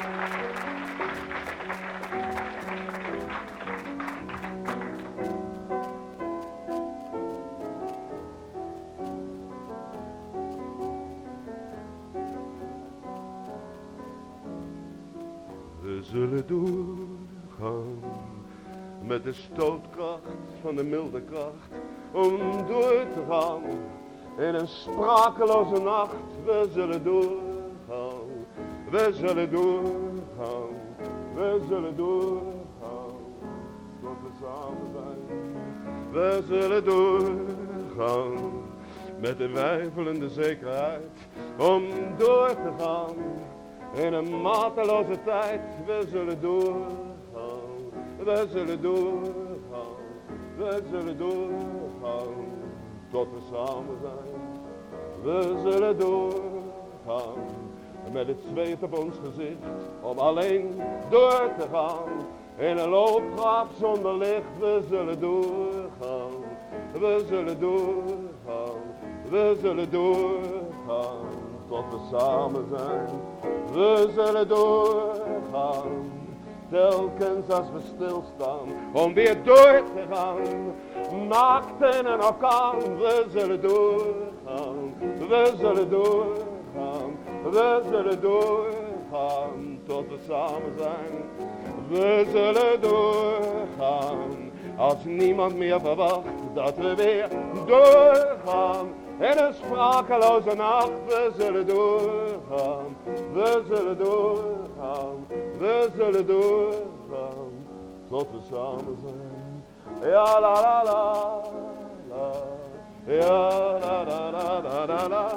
We zullen doorgaan met de stootkracht van de milde kracht, om door te gaan in een sprakeloze nacht. We zullen doorgaan, we zullen doorgaan, we zullen doorgaan, tot we samen zijn. We zullen doorgaan met de weifelende zekerheid, om door te gaan in een mateloze tijd. We zullen doorgaan, we zullen doorgaan, we zullen doorgaan, tot we samen zijn. We zullen doorgaan, met het zweet op ons gezicht, om alleen door te gaan. In een loopgraaf zonder licht. We zullen doorgaan, we zullen doorgaan, we zullen doorgaan, tot we samen zijn. We zullen doorgaan, telkens als we stilstaan, om weer door te gaan, naakt in een orkaan. We zullen doorgaan, we zullen doorgaan, we zullen doorgaan, tot we samen zijn. We zullen doorgaan, als niemand meer verwacht, dat we weer doorgaan. In een sprakeloze nacht. We zullen doorgaan, we zullen doorgaan, we zullen doorgaan, tot we samen zijn. Ja la la la la, ja la la la la la la,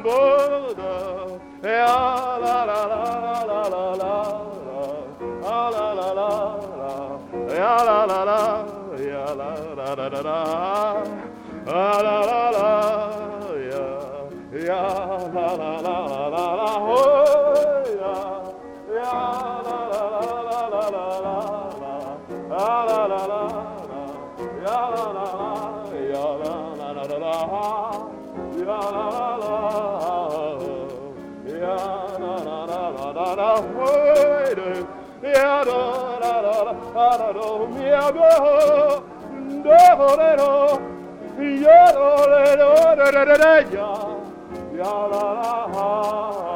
ja la la la la la la, la la la la la, ja la la la, ja la la la la la, la la la la, ja la la la la la, oh ja, ja la la la la la la, la la la la, ja la la la, ja la la la la la, ja la la la, ja la la la la la la, oh ja la la la la la la, ja la ja la la la, ja la la la.